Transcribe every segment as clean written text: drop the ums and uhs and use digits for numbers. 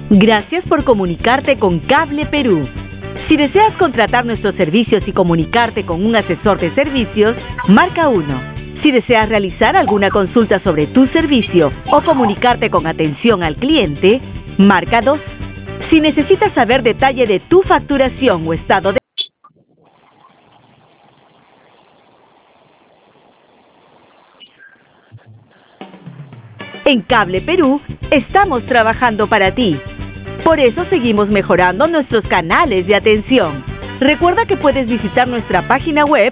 Gracias por comunicarte con Cable Perú. Si deseas contratar nuestros servicios y comunicarte con un asesor de servicios, marca 1. Si deseas realizar alguna consulta sobre tu servicio o comunicarte con atención al cliente, marca 2. Si necesitas saber detalle de tu facturación o estado de... En Cable Perú, estamos trabajando para ti. Por eso seguimos mejorando nuestros canales de atención. Recuerda que puedes visitar nuestra página web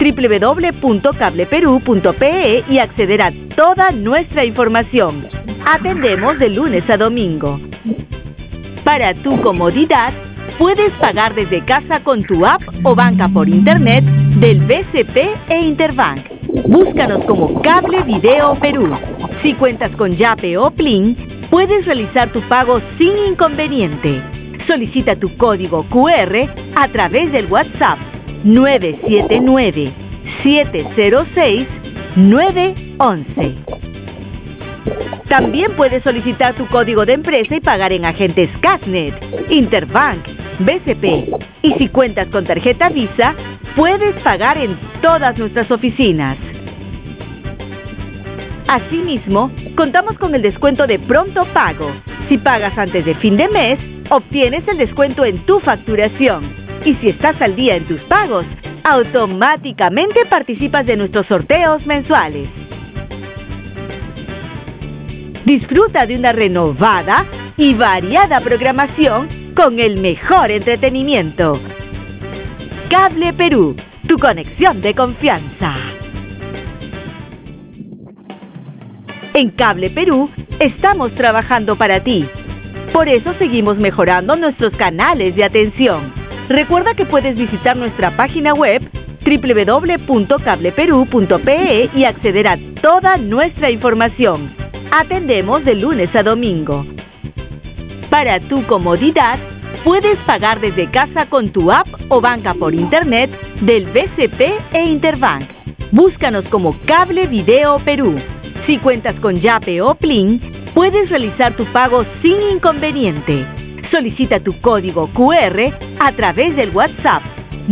www.cableperu.pe y acceder a toda nuestra información. Atendemos de lunes a domingo. Para tu comodidad, puedes pagar desde casa con tu app o banca por internet del BCP e Interbank. Búscanos como Cable Video Perú. Si cuentas con Yape o Plin, puedes realizar tu pago sin inconveniente. Solicita tu código QR a través del WhatsApp 979-706-911. También puedes solicitar tu código de empresa y pagar en agentes Casnet, Interbank, BCP. Y si cuentas con tarjeta Visa, puedes pagar en todas nuestras oficinas. Asimismo, contamos con el descuento de pronto pago. Si pagas antes de fin de mes, obtienes el descuento en tu facturación. Y si estás al día en tus pagos, automáticamente participas de nuestros sorteos mensuales. Disfruta de una renovada y variada programación con el mejor entretenimiento. Cable Perú, tu conexión de confianza. En Cable Perú, estamos trabajando para ti. Por eso seguimos mejorando nuestros canales de atención. Recuerda que puedes visitar nuestra página web www.cableperu.pe y acceder a toda nuestra información. Atendemos de lunes a domingo. Para tu comodidad, puedes pagar desde casa con tu app o banca por internet del BCP e Interbank. Búscanos como Cable Video Perú. Si cuentas con Yape o Plin, puedes realizar tu pago sin inconveniente. Solicita tu código QR a través del WhatsApp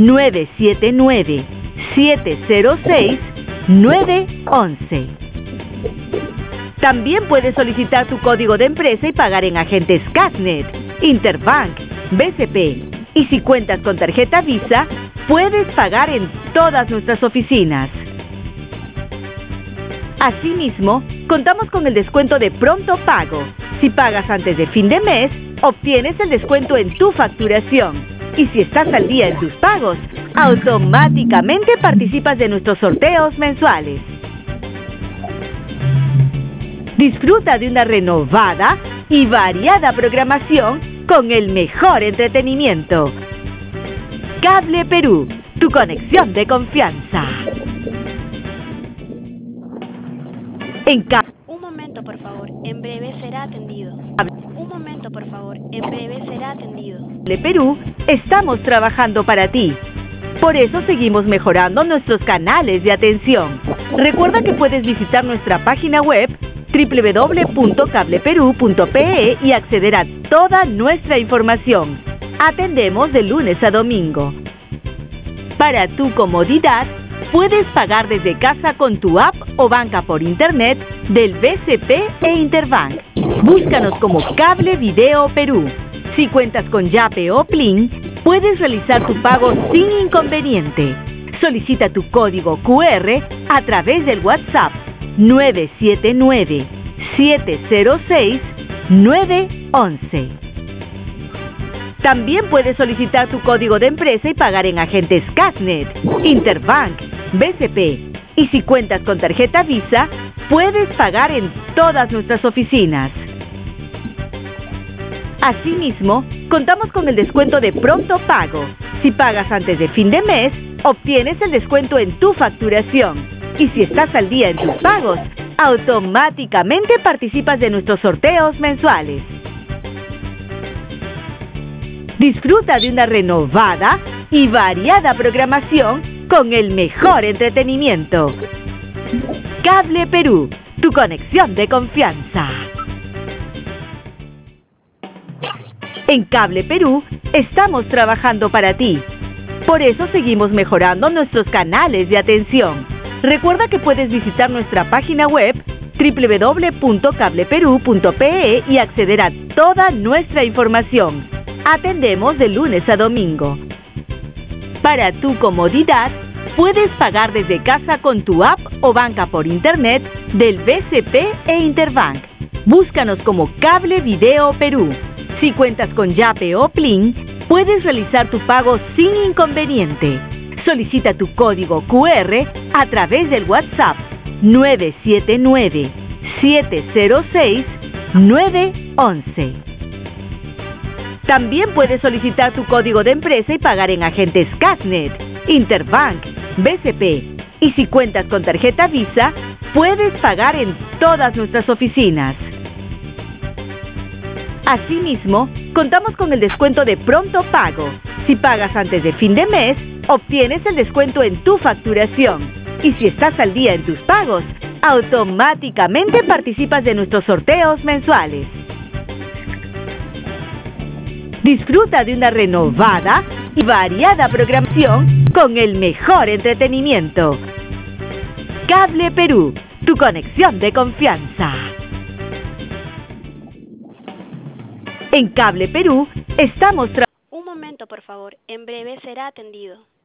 979-706-911. También puedes solicitar tu código de empresa y pagar en agentes Casnet, Interbank, BCP. Y si cuentas con tarjeta Visa, puedes pagar en todas nuestras oficinas. Asimismo, contamos con el descuento de pronto pago. Si pagas antes de fin de mes, obtienes el descuento en tu facturación. Y si estás al día en tus pagos, automáticamente participas de nuestros sorteos mensuales. Disfruta de una renovada y variada programación con el mejor entretenimiento. Cable Perú, tu conexión de confianza. Un momento, por favor. En breve será atendido. Un momento, por favor. En breve será atendido. Cable Perú, estamos trabajando para ti. Por eso seguimos mejorando nuestros canales de atención. Recuerda que puedes visitar nuestra página web www.cableperu.pe y acceder a toda nuestra información. Atendemos de lunes a domingo. Para tu comodidad, puedes pagar desde casa con tu app o banca por internet del BCP e Interbank. Búscanos como Cable Video Perú. Si cuentas con Yape o Plin, puedes realizar tu pago sin inconveniente. Solicita tu código QR a través del WhatsApp 979-706-911. También puedes solicitar tu código de empresa y pagar en agentes Casnet, Interbank, BCP. Y si cuentas con tarjeta Visa, puedes pagar en todas nuestras oficinas. Asimismo, contamos con el descuento de pronto pago. Si pagas antes de fin de mes, obtienes el descuento en tu facturación. Y si estás al día en tus pagos, automáticamente participas de nuestros sorteos mensuales. Disfruta de una renovada y variada programación con el mejor entretenimiento. Cable Perú, tu conexión de confianza. En Cable Perú estamos trabajando para ti. Por eso seguimos mejorando nuestros canales de atención. Recuerda que puedes visitar nuestra página web www.cableperu.pe y acceder a toda nuestra información. Atendemos de lunes a domingo. Para tu comodidad, puedes pagar desde casa con tu app o banca por internet del BCP e Interbank. Búscanos como Cable Video Perú. Si cuentas con Yape o Plin, puedes realizar tu pago sin inconveniente. Solicita tu código QR a través del WhatsApp 979-706-911. También puedes solicitar tu código de empresa y pagar en agentes Casnet, Interbank, BCP. Y si cuentas con tarjeta Visa, puedes pagar en todas nuestras oficinas. Asimismo, contamos con el descuento de pronto pago. Si pagas antes de fin de mes, obtienes el descuento en tu facturación. Y si estás al día en tus pagos, automáticamente participas de nuestros sorteos mensuales. Disfruta de una renovada y variada programación con el mejor entretenimiento. Cable Perú, tu conexión de confianza. En Cable Perú estamos Un momento, por favor. En breve será atendido.